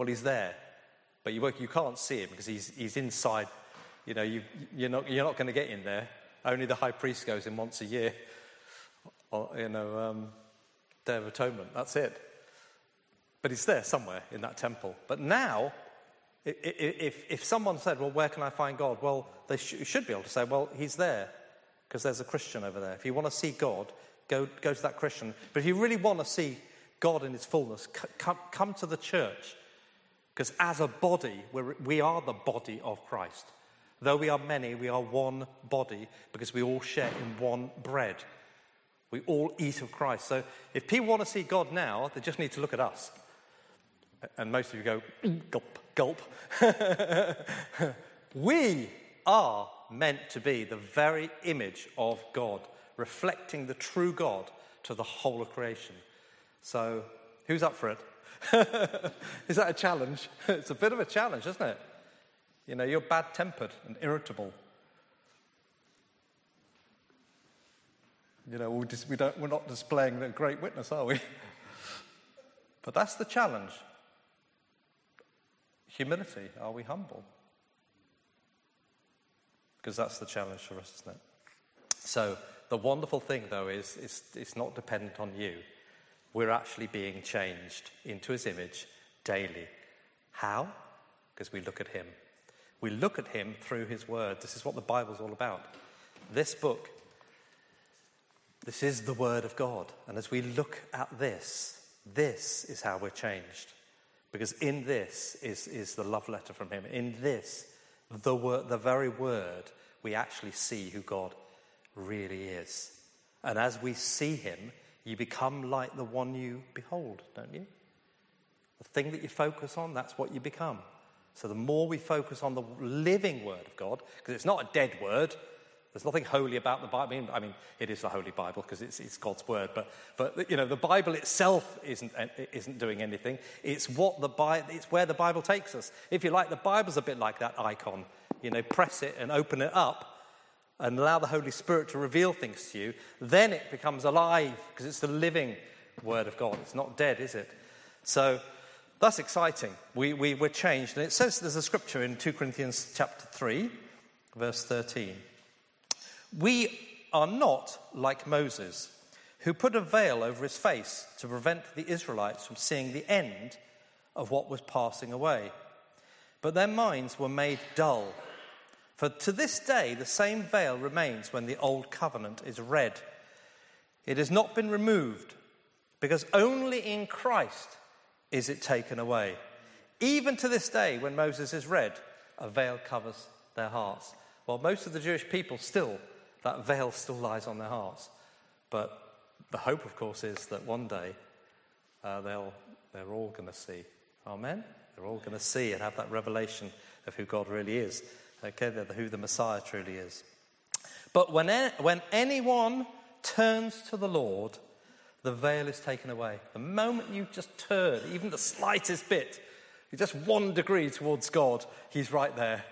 Well, he's there, but you can't see him because he's inside. You know, you're not going to get in there. Only the high priest goes in once a year. Day of Atonement. That's it. But he's there somewhere in that temple. But now, if someone said, well, where can I find God? Well, they should be able to say, well, he's there because there's a Christian over there. If you want to see God, go to that Christian. But if you really want to see God in his fullness, come to the church. Because as a body, we are the body of Christ. Though we are many, we are one body because we all share in one bread. We all eat of Christ. So if people want to see God now, they just need to look at us. And most of you go, gulp, gulp. We are meant to be the very image of God, reflecting the true God to the whole of creation. So who's up for it? Is that a challenge? It's a bit of a challenge, isn't it? You know, you're bad-tempered and irritable. You know, we're not displaying the great witness, are we? But that's the challenge. Humility. Are we humble? Because that's the challenge for us, isn't it? So the wonderful thing, though, is it's not dependent on you. We're actually being changed into his image daily. How? Because we look at him. We look at him through his word. This is what the Bible's all about. This book, this is the word of God. And as we look at this is how we're changed. Because in this is the love letter from him. In this, the very word, we actually see who God really is. And as we see him, you become like the one you behold, don't you? The thing that you focus on, that's what you become. So the more we focus on the living word of God, because it's not a dead word, there's nothing holy about the Bible. I mean, it is the Holy Bible because it's God's word, but you know, the Bible itself isn't doing anything. It's where the Bible takes us. If you like, the Bible's a bit like that icon. You know, press it and open it up and allow the Holy Spirit to reveal things to you. Then it becomes alive because it's the living word of God. It's not dead, is it? So that's exciting. We're changed. And it says, there's a scripture in 2 Corinthians chapter 3, verse 13. We are not like Moses, who put a veil over his face to prevent the Israelites from seeing the end of what was passing away. But their minds were made dull. For to this day the same veil remains when the old covenant is read. It has not been removed, because only in Christ is it taken away. Even to this day, when Moses is read, a veil covers their hearts. Well, most of the Jewish people that veil still lies on their hearts. But the hope, of course, is that one day they're all going to see. Amen? They're all going to see and have that revelation of who God really is. Okay, who the Messiah truly is. But when anyone turns to the Lord, the veil is taken away. The moment you just turn, even the slightest bit, you're just 1 degree towards God, he's right there.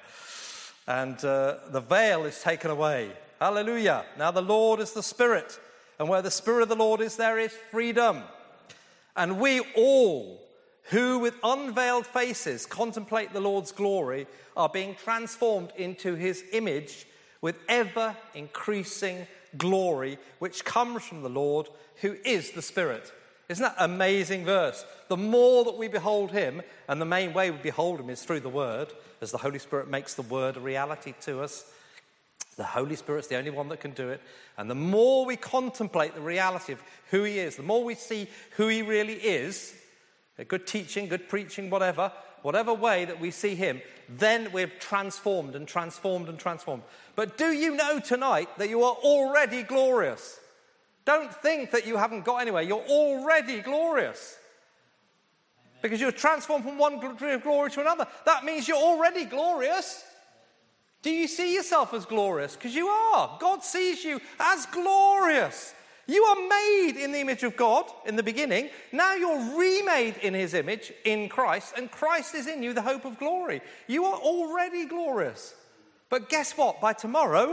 And the veil is taken away. Hallelujah. Now the Lord is the Spirit, and where the Spirit of the Lord is, there is freedom. And we all, who with unveiled faces contemplate the Lord's glory, are being transformed into his image with ever increasing glory, which comes from the Lord, who is the Spirit. Isn't that an amazing verse? The more that we behold him, and the main way we behold him is through the Word, as the Holy Spirit makes the Word a reality to us. The Holy Spirit's the only one that can do it. And the more we contemplate the reality of who he is, the more we see who he really is, good teaching, good preaching, whatever way that we see him, then we're transformed and transformed and transformed. But do you know tonight that you are already glorious? Don't think that you haven't got anywhere. You're already glorious. Because you're transformed from one degree of glory to another. That means you're already glorious. Do you see yourself as glorious? Because you are. God sees you as glorious. You are made in the image of God in the beginning. Now you're remade in his image in Christ, and Christ is in you, the hope of glory. You are already glorious. But guess what? By tomorrow,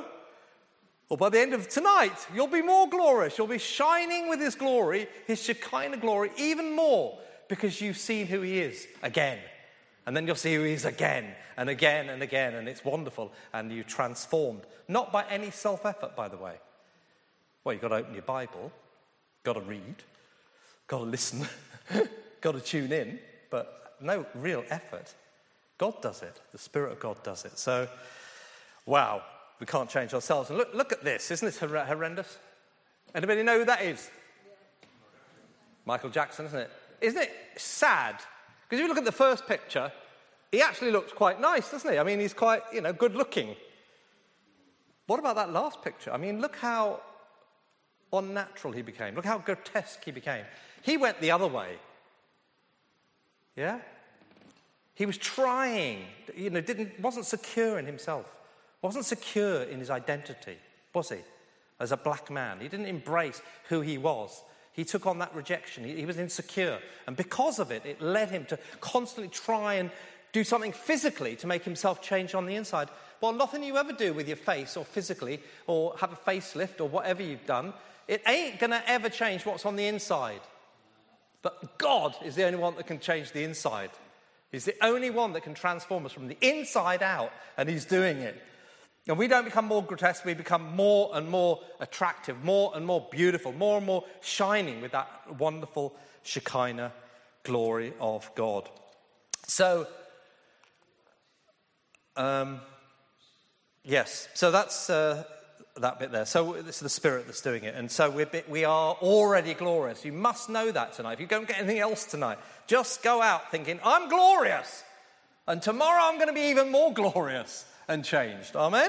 or by the end of tonight, you'll be more glorious. You'll be shining with his glory, his Shekinah glory, even more, because you've seen who he is again. And then you'll see who he is again and again and again, and it's wonderful, and you're transformed. Not by any self-effort, by the way. Well, you've got to open your Bible, got to read, got to listen, got to tune in, but no real effort. God does it. The Spirit of God does it. So, wow, we can't change ourselves. And look at this. Isn't this horrendous? Anybody know who that is? Michael Jackson, isn't it? Isn't it sad? Because if you look at the first picture, he actually looks quite nice, doesn't he? I mean, he's quite, good looking. What about that last picture? I mean, look how unnatural he became. Look how grotesque he became. He went the other way. Yeah? He was trying, wasn't secure in himself. Wasn't secure in his identity, was he? As a black man. He didn't embrace who he was. He took on that rejection. He was insecure. And because of it, it led him to constantly try and do something physically to make himself change on the inside. Well, nothing you ever do with your face or physically or have a facelift or whatever you've done, it ain't going to ever change what's on the inside. But God is the only one that can change the inside. He's the only one that can transform us from the inside out, and he's doing it. And we don't become more grotesque, we become more and more attractive, more and more beautiful, more and more shining with that wonderful Shekinah glory of God. So, yes, so that's that bit there. So it's the Spirit that's doing it. And so we are already glorious. You must know that tonight. If you don't get anything else tonight, just go out thinking, I'm glorious. And tomorrow I'm going to be even more glorious and changed. Amen?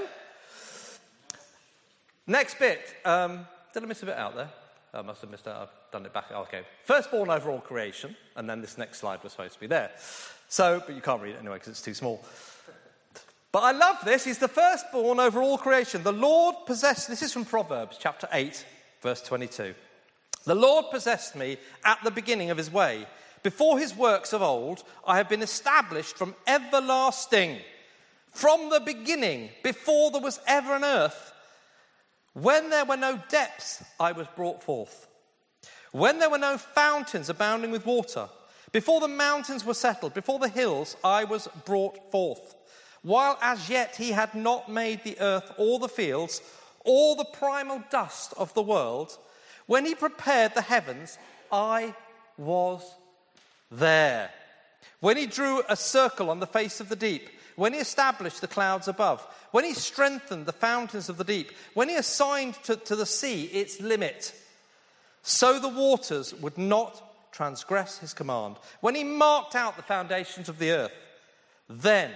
Next bit. Did I miss a bit out there? I must have missed out. I've done it back. Okay. Firstborn over all creation. And then this next slide was supposed to be there. So, but you can't read it anyway because it's too small. But I love this. He's the firstborn over all creation. The Lord possessed... This is from Proverbs chapter 8, verse 22. The Lord possessed me at the beginning of his way. Before his works of old, I have been established from everlasting. From the beginning, before there was ever an earth, when there were no depths, I was brought forth. When there were no fountains abounding with water, before the mountains were settled, before the hills, I was brought forth. While as yet he had not made the earth or the fields, or the primal dust of the world, when he prepared the heavens, I was there. When he drew a circle on the face of the deep, when he established the clouds above, when he strengthened the fountains of the deep, when he assigned to the sea its limit, so the waters would not transgress his command. When he marked out the foundations of the earth, then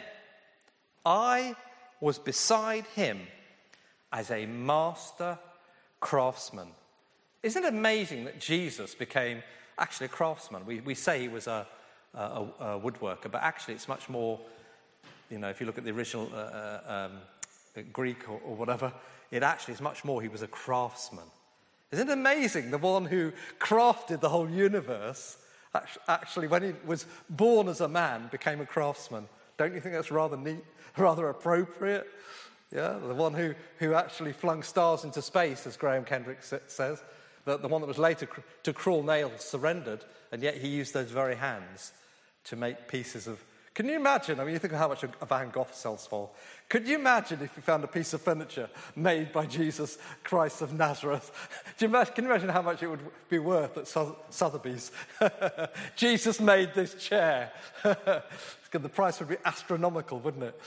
I was beside him as a master craftsman. Isn't it amazing that Jesus became actually a craftsman? We say he was a woodworker, but actually it's much more... if you look at the original Greek or whatever, it actually is much more, he was a craftsman. Isn't it amazing? The one who crafted the whole universe, actually, when he was born as a man, became a craftsman. Don't you think that's rather neat, rather appropriate? Yeah, the one who actually flung stars into space, as Graham Kendrick says, the one that was later to cruel nails surrendered, and yet he used those very hands to make pieces of... Can you imagine? I mean, you think of how much a Van Gogh sells for. Could you imagine if you found a piece of furniture made by Jesus Christ of Nazareth? Can you imagine how much it would be worth at Sotheby's? Jesus made this chair. The price would be astronomical, wouldn't it?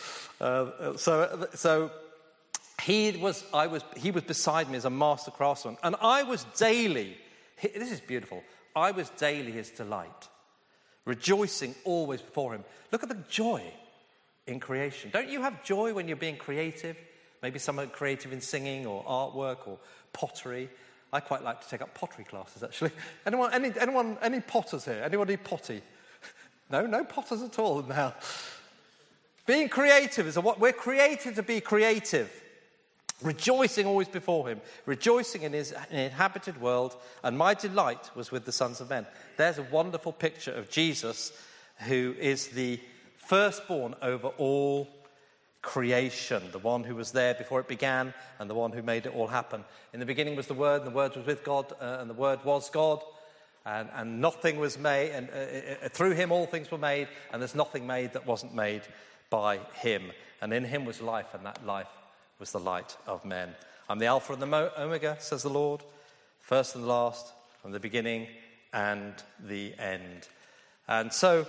So he was beside me as a master craftsman, and I was daily. This is beautiful. I was daily his delight, rejoicing always before him. Look at the joy in creation. Don't you have joy when you're being creative? Maybe someone creative in singing or artwork or pottery. I quite like to take up pottery classes, actually. Any potters here? Anybody potty? No potters at all now. Being creative is what we're created to be creative. Rejoicing always before him, rejoicing in his inhabited world, and my delight was with the sons of men. There's a wonderful picture of Jesus, who is the firstborn over all creation, the one who was there before it began, and the one who made it all happen. In the beginning was the Word, and the Word was with God, and the Word was God. and nothing was made, and through him all things were made, and there's nothing made that wasn't made by him. And in him was life, and that life was the light of men. I'm the Alpha and the Omega, says the Lord, first and last, from the beginning and the end. And so,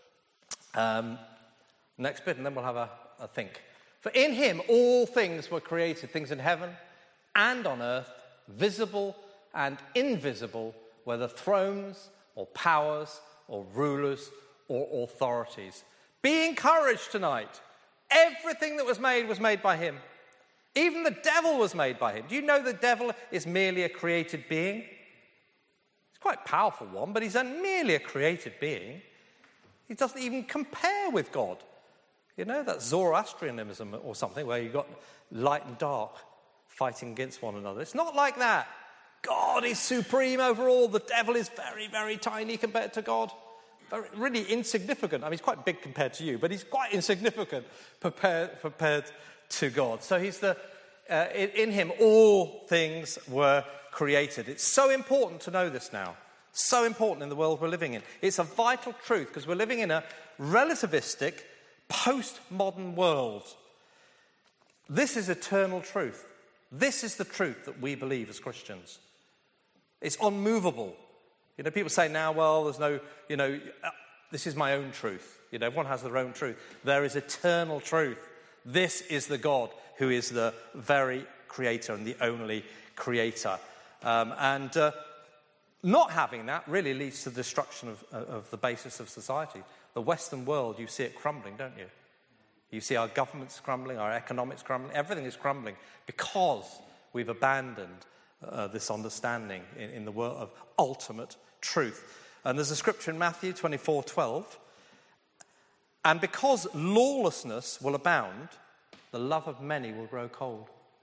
next bit, and then we'll have a think. For in him all things were created, things in heaven and on earth, visible and invisible, whether thrones or powers or rulers or authorities. Be encouraged tonight. Everything that was made by him. Even the devil was made by him. Do you know the devil is merely a created being? He's quite a powerful one, but he's merely a created being. He doesn't even compare with God. You know, that's Zoroastrianism or something, where you've got light and dark fighting against one another. It's not like that. God is supreme over all. The devil is very, very tiny compared to God. Really insignificant. I mean, he's quite big compared to you, but he's quite insignificant compared to God. So he's in him all things were created. It's so important to know this now. So important in the world we're living in. It's a vital truth because we're living in a relativistic, postmodern world. This is eternal truth. This is the truth that we believe as Christians. It's unmovable. You know, people say now, well, there's no, this is my own truth. You know, everyone has their own truth. There is eternal truth. This is the God who is the very creator and the only creator. Not having that really leads to the destruction of the basis of society. The Western world, you see it crumbling, don't you? You see our governments crumbling, our economics crumbling, everything is crumbling because we've abandoned this understanding in the world of ultimate truth. And there's a scripture in Matthew 24:12. And because lawlessness will abound, the love of many will grow cold.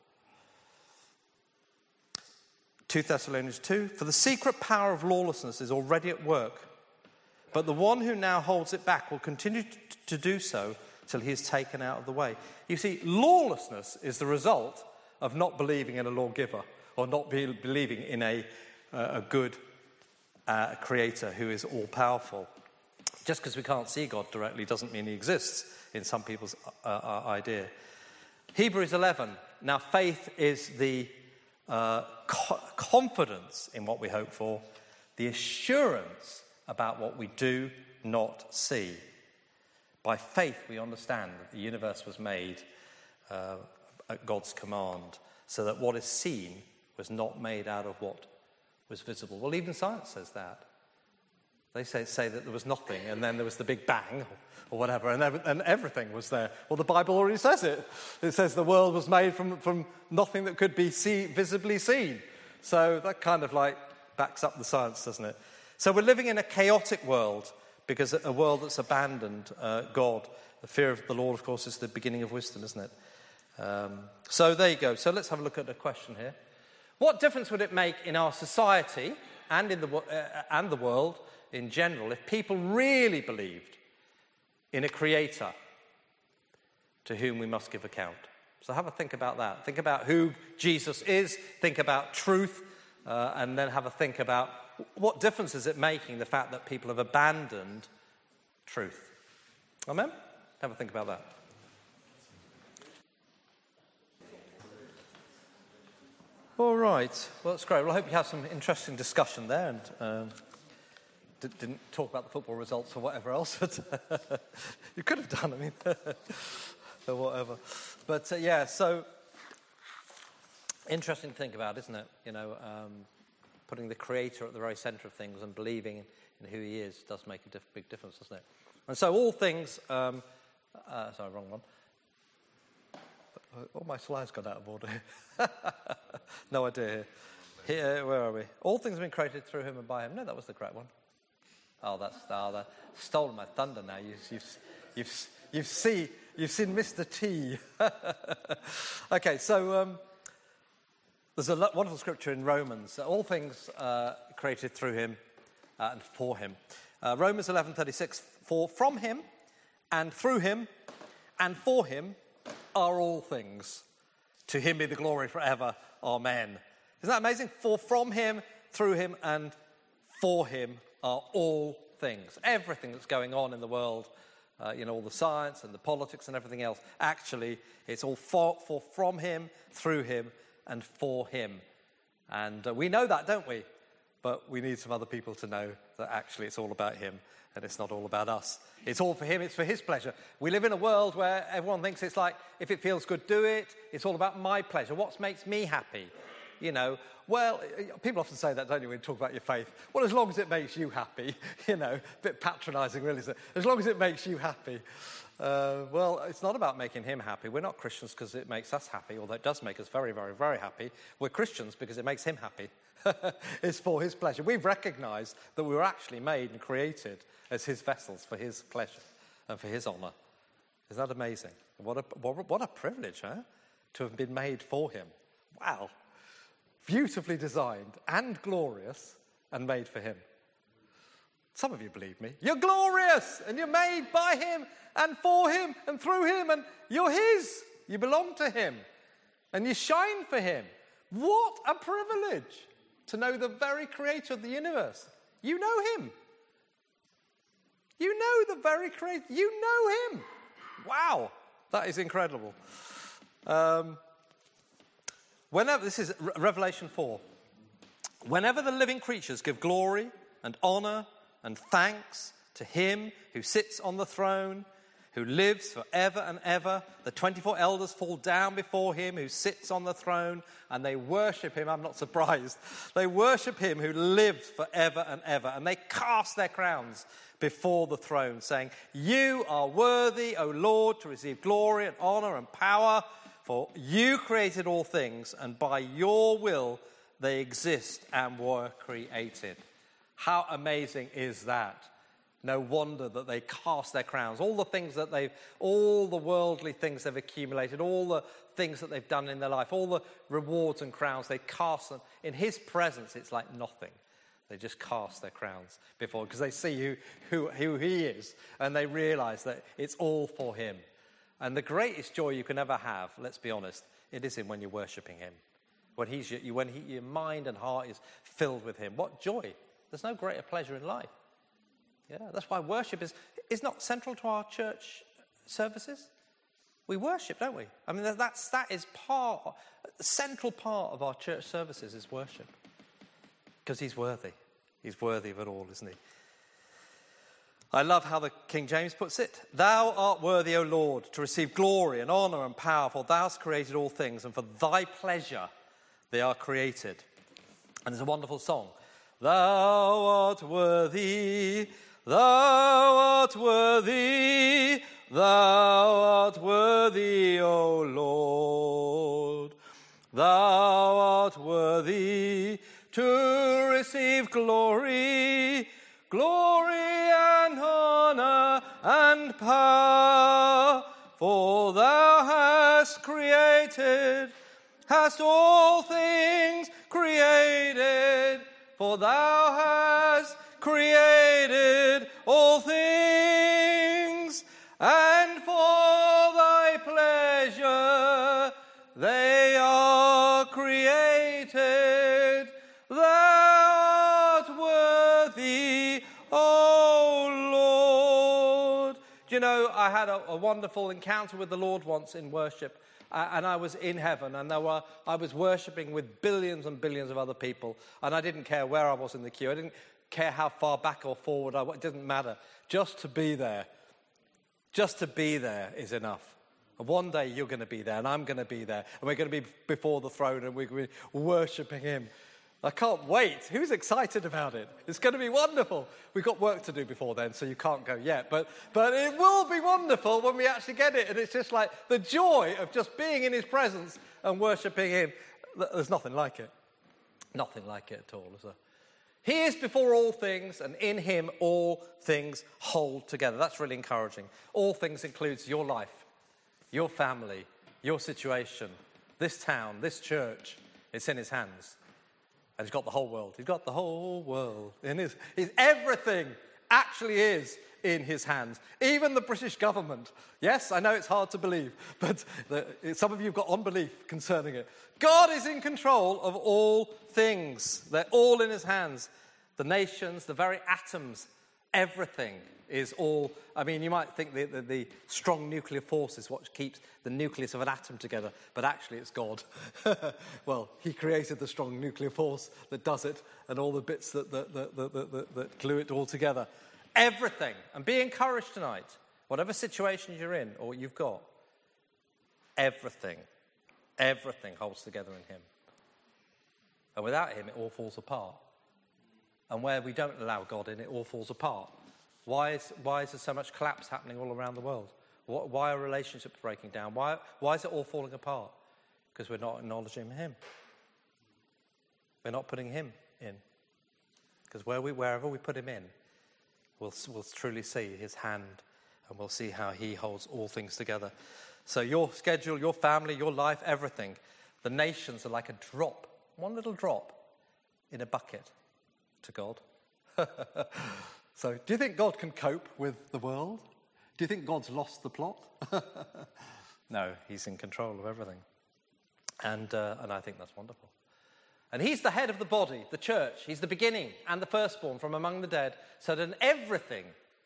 2 Thessalonians 2, for the secret power of lawlessness is already at work, but the one who now holds it back will continue to do so till he is taken out of the way. You see, lawlessness is the result of not believing in a lawgiver or not believing in a good creator who is all-powerful. Just because we can't see God directly doesn't mean he exists in some people's idea. Hebrews 11. Now, faith is the confidence in what we hope for, the assurance about what we do not see. By faith, we understand that the universe was made at God's command, so that what is seen was not made out of what was visible. Well, even science says that. They say that there was nothing, and then there was the Big Bang, or whatever, and everything was there. Well, the Bible already says it. It says the world was made from nothing that could be visibly seen. So that kind of like backs up the science, doesn't it? So we're living in a chaotic world, because a world that's abandoned God. The fear of the Lord, of course, is the beginning of wisdom, isn't it? So there you go. So let's have a look at the question here. What difference would it make in our society and in the world in general if people really believed in a creator to whom we must give account? So have a think about that. Think about who Jesus is. Think about truth. And then have a think about what difference is it making, the fact that people have abandoned truth. Amen? Have a think about that. All right. Well, that's great. Well, I hope you had some interesting discussion there and didn't talk about the football results or whatever else. You could have done, I mean, or whatever. But, so interesting to think about, isn't it? You know, putting the Creator at the very centre of things and believing in who he is does make a big difference, doesn't it? And so all things... sorry, wrong one. Oh, my slide's gone out of order here. No idea here. Where are we? All things have been created through him and by him. No, that was the correct one. Oh, that's stolen my thunder now. You've seen Mr. T. Okay, so there's a wonderful scripture in Romans. All things created through him and for him. Romans 11:36. For from him and through him and for him are all things. To him be the glory forever. Amen. Isn't that amazing? For from him, through him, and For him are all things. Everything that's going on in the world, all the science and the politics and everything else, actually, it's all from him, through him, and for him. And we know that, don't we? But we need some other people to know that actually it's all about him and it's not all about us. It's all for him, it's for his pleasure. We live in a world where everyone thinks it's like, if it feels good, do it. It's all about my pleasure. What makes me happy? Well, people often say that, don't you, when you talk about your faith? Well, as long as it makes you happy, a bit patronising, really, isn't it? As long as it makes you happy. Well, it's not about making him happy. We're not Christians because it makes us happy, although it does make us very, very, very happy. We're Christians because it makes him happy. It's for his pleasure. We've recognised that we were actually made and created as his vessels for his pleasure and for his honour. Isn't that amazing? What a privilege, huh? To have been made for him. Wow. Beautifully designed and glorious and made for him. Some of you believe me. You're glorious and you're made by him and for him and through him, and you're his. You belong to him and you shine for him. What a privilege to know the very creator of the universe. You know him. You know the very creator. You know him. Wow. That is incredible. This is Revelation 4. Whenever the living creatures give glory and honour and thanks to him who sits on the throne, who lives forever and ever, the 24 elders fall down before him who sits on the throne, and they worship him. I'm not surprised. They worship him who lives forever and ever, and they cast their crowns before the throne, saying, "You are worthy, O Lord, to receive glory and honour and power, for you created all things, and by your will they exist and were created." How amazing is that? No wonder that they cast their crowns. All the worldly things they've accumulated, all the things that they've done in their life, all the rewards and crowns, they cast them. In his presence, it's like nothing. They just cast their crowns before, because they see who he is, and they realise that it's all for him. And the greatest joy you can ever have, let's be honest, it is in when you're worshipping him. When your mind and heart is filled with him. What joy! There's no greater pleasure in life. Yeah, that's why worship is not central to our church services. We worship, don't we? I mean, that is central part of our church services is worship. Because he's worthy. He's worthy of it all, isn't he? I love how the King James puts it. Thou art worthy, O Lord, to receive glory and honour and power, for thou hast created all things, and for thy pleasure they are created. And there's a wonderful song. Thou art worthy, thou art worthy, thou art worthy, O Lord. Thou art worthy to receive glory, glory and honour and power, for thou hast all things created, for thou hast created all things, and for thy pleasure they are created. Thou art worthy, O Lord. Do you know, I had a wonderful encounter with the Lord once in worship. And I was in heaven, and I was worshipping with billions and billions of other people, and I didn't care where I was in the queue. I didn't care how far back or forward it didn't matter. Just to be there is enough. And one day you're going to be there, and I'm going to be there, and we're going to be before the throne, and we're going to be worshipping him. I can't wait. Who's excited about it? It's going to be wonderful. We've got work to do before then, so you can't go yet. But it will be wonderful when we actually get it. And it's just like the joy of just being in his presence and worshipping him. There's nothing like it. Nothing like it at all, is there? He is before all things, and in him all things hold together. That's really encouraging. All things includes your life, your family, your situation, this town, this church. It's in his hands. And he's got the whole world. He's got the whole world in his everything actually is in his hands. Even the British government. Yes, I know it's hard to believe, but some of you have got unbelief concerning it. God is in control of all things. They're all in his hands. The nations, the very atoms, everything is all... I mean, you might think the strong nuclear force is what keeps the nucleus of an atom together, but actually it's God. Well, he created the strong nuclear force that does it, and all the bits that glue it all together. Everything. And be encouraged tonight, whatever situation you're in or you've got, everything holds together in him. And without him, it all falls apart. And where we don't allow God in, it all falls apart. Why is there so much collapse happening all around the world? Why are relationships breaking down? Why is it all falling apart? Because we're not acknowledging him. We're not putting him in. Because wherever we put him in, we'll truly see his hand, and we'll see how he holds all things together. So your schedule, your family, your life, everything, the nations are like a drop, one little drop in a bucket to God. So do you think God can cope with the world? Do you think God's lost the plot? No, he's in control of everything. And I think that's wonderful. And he's the head of the body, the church. He's the beginning and the firstborn from among the dead, so that in everything,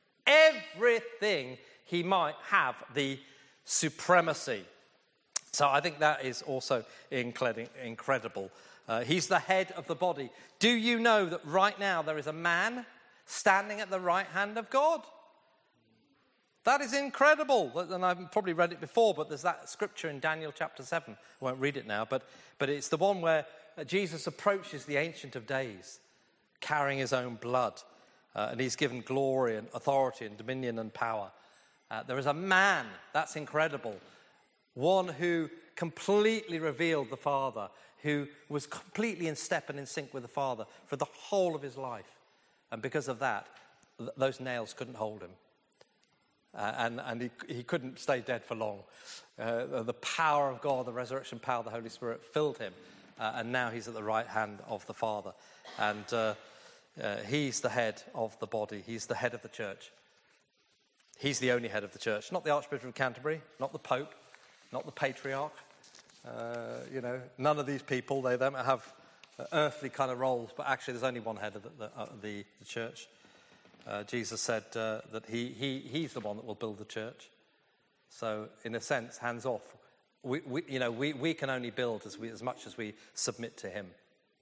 he might have the supremacy. So I think that is also incredible. He's the head of the body. Do you know that right now there is a man standing at the right hand of God? That is incredible. And I've probably read it before, but there's that scripture in Daniel chapter 7. I won't read it now, but it's the one where Jesus approaches the Ancient of Days, carrying his own blood. And he's given glory and authority and dominion and power. There is a man, that's incredible, one who completely revealed the Father, who was completely in step and in sync with the Father for the whole of his life. And because of that, those nails couldn't hold him. And he couldn't stay dead for long. The power of God, the resurrection power of the Holy Spirit filled him. And now he's at the right hand of the Father. And he's the head of the body. He's the head of the church. He's the only head of the church. Not the Archbishop of Canterbury, not the Pope, not the Patriarch. None of these people, they don't have earthly kind of roles, but actually there's only one head of the church. Jesus said that he's the one that will build the church. So in a sense, hands off. We can only build as much as we submit to him.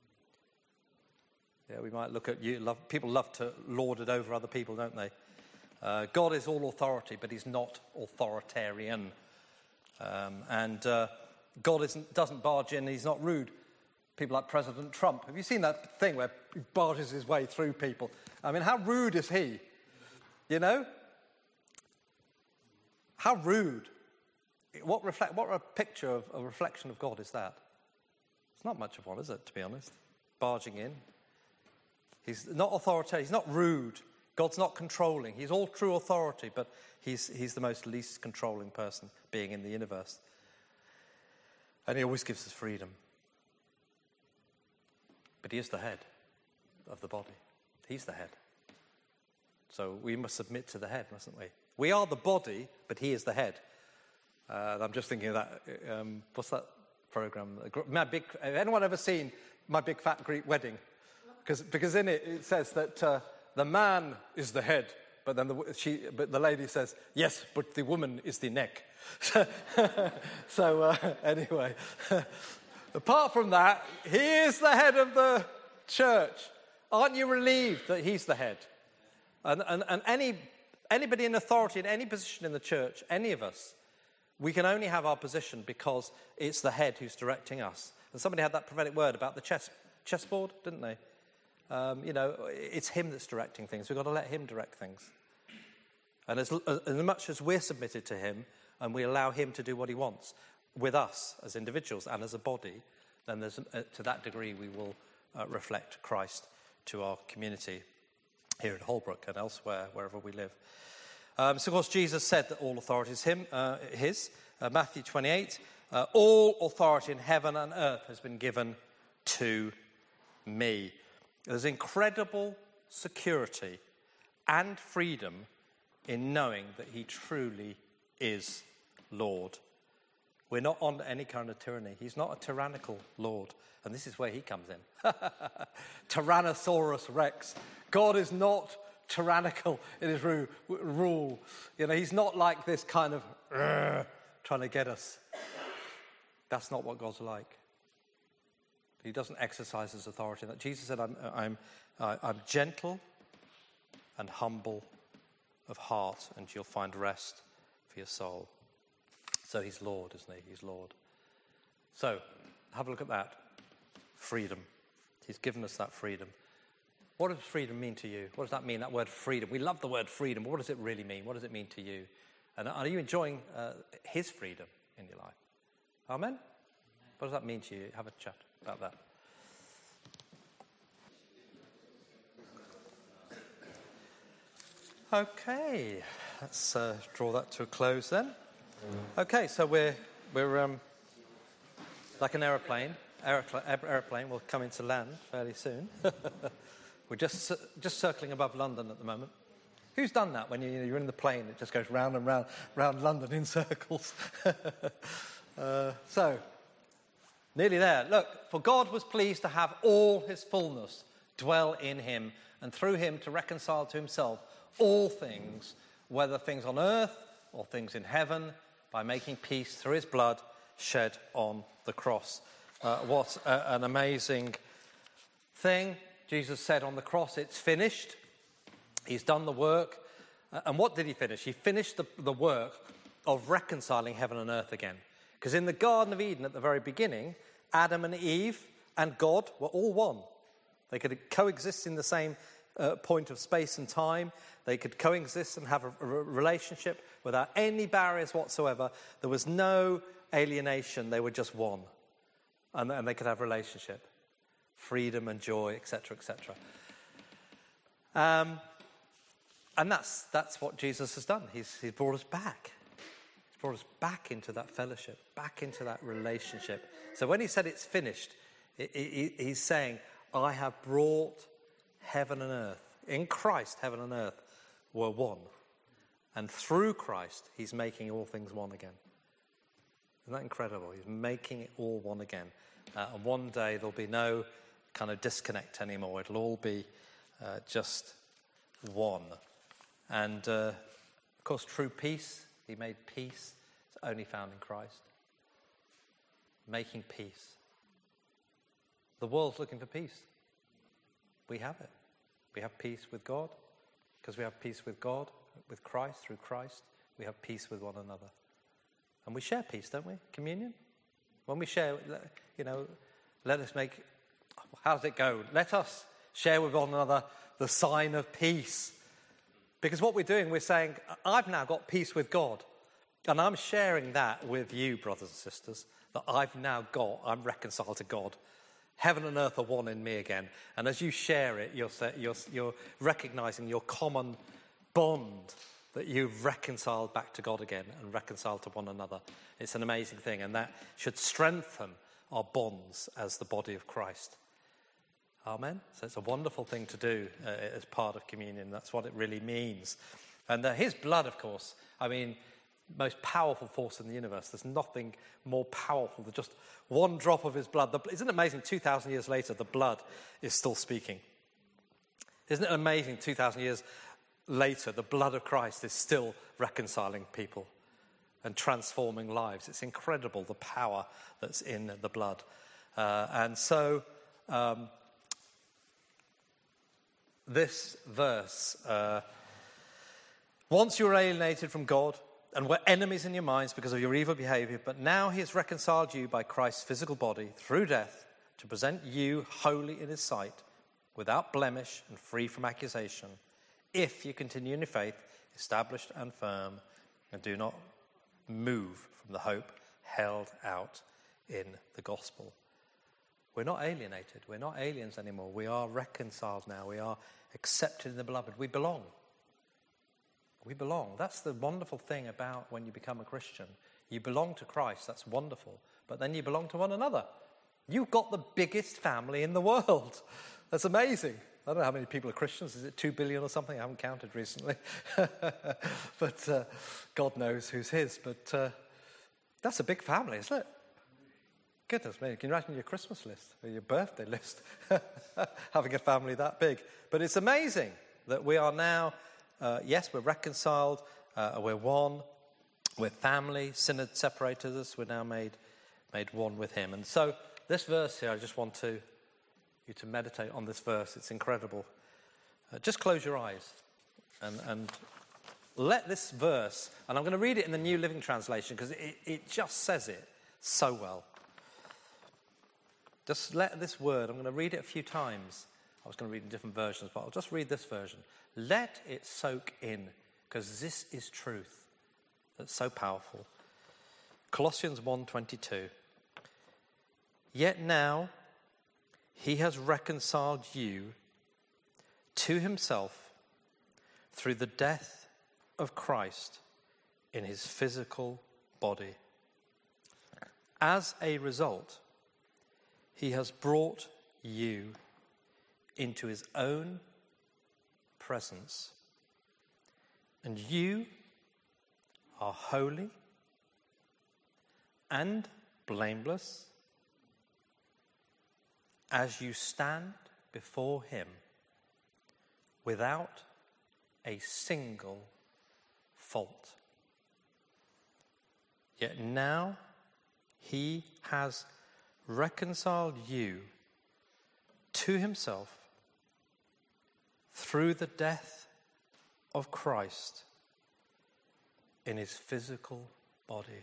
Yeah, we might look at people love to lord it over other people, don't they? God is all authority, but he's not authoritarian. God doesn't barge in, he's not rude. People like President Trump. Have you seen that thing where he barges his way through people? I mean, how rude is he? You know? How rude. What a picture of a reflection of God is that? It's not much of one, is it, to be honest? Barging in. He's not authoritarian, he's not rude. God's not controlling. He's all true authority, but he's the most least controlling person being in the universe. And he always gives us freedom. But he is the head of the body. He's the head. So we must submit to the head, mustn't we? We are the body, but he is the head. I'm just thinking of that. What's that program? Have anyone ever seen My Big Fat Greek Wedding? Because in it says that the man is the head, but then the lady says, yes, but the woman is the neck. Anyway, apart from that, he is the head of the church. Aren't you relieved that he's the head? And anybody in authority in any position in the church, any of us, we can only have our position because it's the head who's directing us. And somebody had that prophetic word about the chessboard, didn't they? It's him that's directing things. We've got to let him direct things. And as much as we're submitted to him and we allow him to do what he wants with us as individuals and as a body, then to that degree we will reflect Christ to our community here in Holbrook and elsewhere, wherever we live. So, of course, Jesus said that all authority is his. Matthew 28, all authority in heaven and earth has been given to me. There's incredible security and freedom in knowing that he truly is Lord. We're not under any kind of tyranny. He's not a tyrannical Lord. And this is where he comes in. Tyrannosaurus Rex. God is not tyrannical in his rule. He's not like this kind of trying to get us. That's not what God's like. He doesn't exercise his authority. That Jesus said, I'm gentle and humble of heart, and you'll find rest for your soul. So he's Lord, isn't he? He's Lord. So, have a look at that. Freedom. He's given us that freedom. What does freedom mean to you? What does that mean, that word freedom? We love the word freedom, but what does it really mean? What does it mean to you? And are you enjoying his freedom in your life? Amen? What does that mean to you? Have a chat about that. Okay, let's draw that to a close then. Okay, so we're like an aeroplane. Aeroplane will come into land fairly soon. We're just circling above London at the moment. Who's done that when you're in the plane? It just goes round and round London in circles. So, nearly there. Look, for God was pleased to have all his fullness dwell in him, and through him to reconcile to himself all things, whether things on earth or things in heaven, by making peace through his blood shed on the cross. What an amazing thing. Jesus said on the cross, it's finished. He's done the work. And what did he finish? He finished the work of reconciling heaven and earth again. Because in the Garden of Eden at the very beginning, Adam and Eve and God were all one. They could coexist in the same point of space and time. They could coexist and have a relationship without any barriers whatsoever. There was no alienation. They were just one. And they could have a relationship. Freedom and joy, etc., etc. And that's what Jesus has done. He's brought us back. He's brought us back into that fellowship, back into that relationship. So when he said it's finished, he's saying, I have brought heaven and earth. In Christ, heaven and earth were one. And through Christ, he's making all things one again. Isn't that incredible? He's making it all one again. And one day there'll be no kind of disconnect anymore. It'll all be just one. And, of course, true peace, he made peace. It's only found in Christ. Making peace. The world's looking for peace. We have it. We have peace with God. Because we have peace with God, with Christ, through Christ, we have peace with one another. And we share peace, don't we? Communion? When we share, let us make, how does it go? Let us share with one another the sign of peace. Because what we're doing, we're saying, I've now got peace with God. And I'm sharing that with you, brothers and sisters, that I'm reconciled to God. Heaven and earth are one in me again. And as you share it, you're recognizing your common bond that you've reconciled back to God again and reconciled to one another. It's an amazing thing, and that should strengthen our bonds as the body of Christ. Amen? So it's a wonderful thing to do as part of communion. That's what it really means. And his blood, of course, most powerful force in the universe. There's nothing more powerful than just one drop of his blood. Isn't it amazing, 2,000 years later, the blood is still speaking? Isn't it amazing, 2,000 years later, the blood of Christ is still reconciling people and transforming lives? It's incredible, the power that's in the blood. This verse, once you were alienated from God and were enemies in your minds because of your evil behavior, but now he has reconciled you by Christ's physical body through death to present you holy in his sight, without blemish and free from accusation, if you continue in your faith, established and firm, and do not move from the hope held out in the gospel. We're not alienated. We're not aliens anymore. We are reconciled now. We are accepted in the beloved. We belong. We belong. That's the wonderful thing about when you become a Christian. You belong to Christ. That's wonderful. But then you belong to one another. You've got the biggest family in the world. That's amazing. I don't know how many people are Christians. Is it 2 billion or something? I haven't counted recently. But God knows who's his. But That's a big family, isn't it? Goodness me, can you imagine your Christmas list or your birthday list? Having a family that big. But it's amazing that we are now, yes, we're reconciled, we're one, we're family, sin had separated us, we're now made one with him. And so this verse here, I just want you to meditate on this verse. It's incredible. Just close your eyes and let this verse, and I'm going to read it in the New Living Translation because it just says it so well. Just let this word, I'm going to read it a few times. I was going to read in different versions, but I'll just read this version. Let it soak in, because this is truth that's so powerful. Colossians 1:22. Yet now he has reconciled you to himself through the death of Christ in his physical body. As a result, he has brought you into his own presence, and you are holy and blameless as you stand before him without a single fault. Yet now he has reconciled you to himself through the death of Christ in his physical body.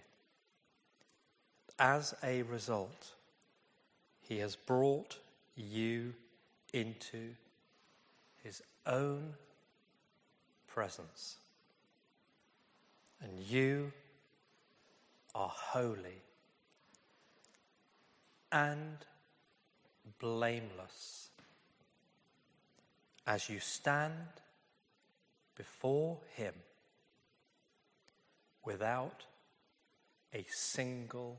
As a result, he has brought you into his own presence, and you are holy and blameless as you stand before him without a single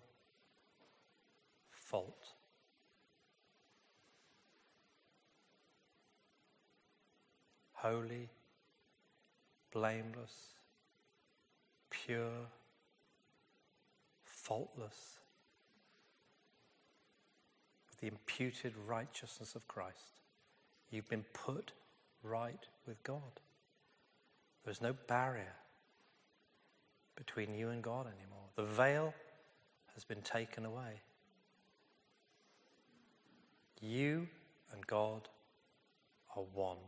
fault. Holy, blameless, pure, faultless, with the imputed righteousness of Christ. You've been put right with God. There's no barrier between you and God anymore. The veil has been taken away. You and God are one.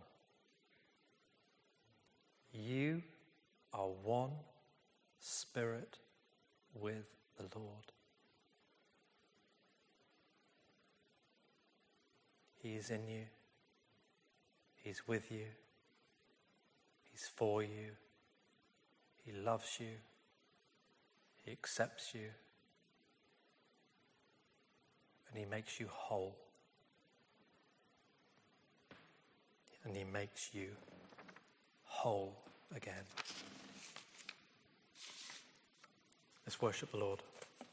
You are one spirit with the Lord. He is in you. He's with you. He's for you. He loves you. He accepts you. And he makes you whole. And he makes you whole again. Let's worship the Lord.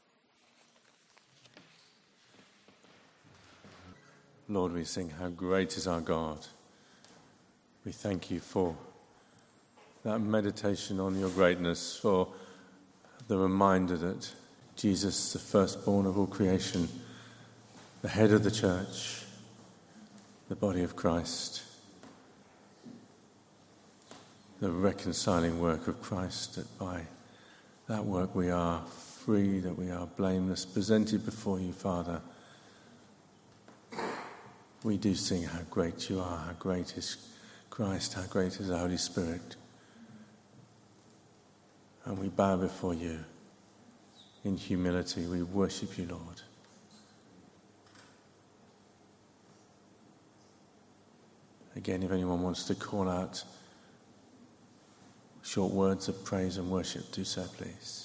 Lord, we sing, how great is our God. We thank you for that meditation on your greatness, for the reminder that Jesus, the firstborn of all creation, the head of the church, the body of Christ, the reconciling work of Christ, that by that work we are free, that we are blameless, presented before you, Father. We do sing how great you are, how great is Christ, how great is the Holy Spirit. And we bow before you in humility. We worship you, Lord. Again, if anyone wants to call out short words of praise and worship, do so, please.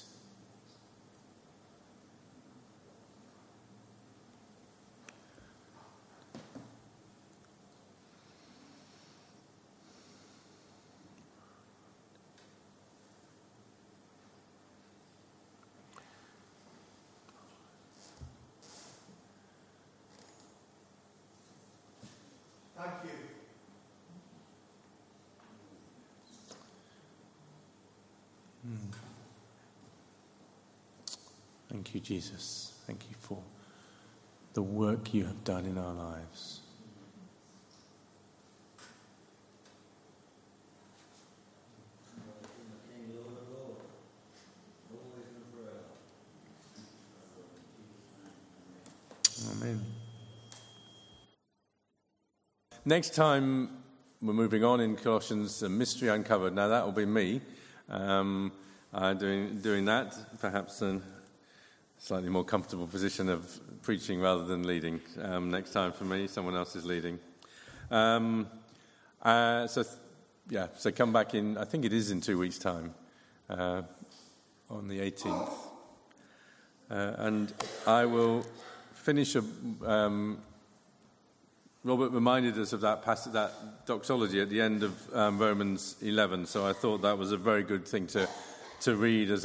Thank you. Thank you, Jesus. Thank you for the work you have done in our lives. Amen. Next time we're moving on in Colossians, a mystery uncovered. Now that will be me doing that, perhaps in a slightly more comfortable position of preaching rather than leading. Next time for me, someone else is leading. So come back in, I think it is in 2 weeks' time, on the 18th. And I will finish Robert reminded us of that passage, that doxology at the end of Romans 11. So I thought that was a very good thing to read as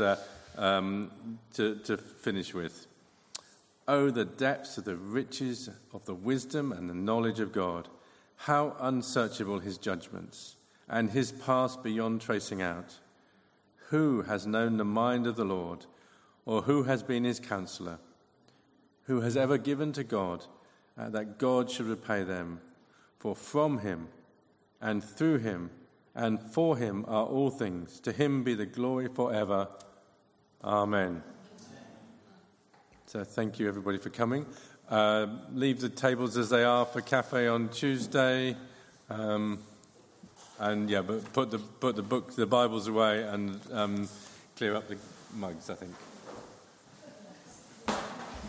to finish with. Oh, the depths of the riches of the wisdom and the knowledge of God! How unsearchable his judgments, and his paths beyond tracing out! Who has known the mind of the Lord, or who has been his counselor? Who has ever given to God, that God should repay them? For from him, and through him, and for him are all things. To him be the glory forever. Amen. So thank you, everybody, for coming. Leave the tables as they are for cafe on Tuesday. But put the Bibles away and clear up the mugs, I think.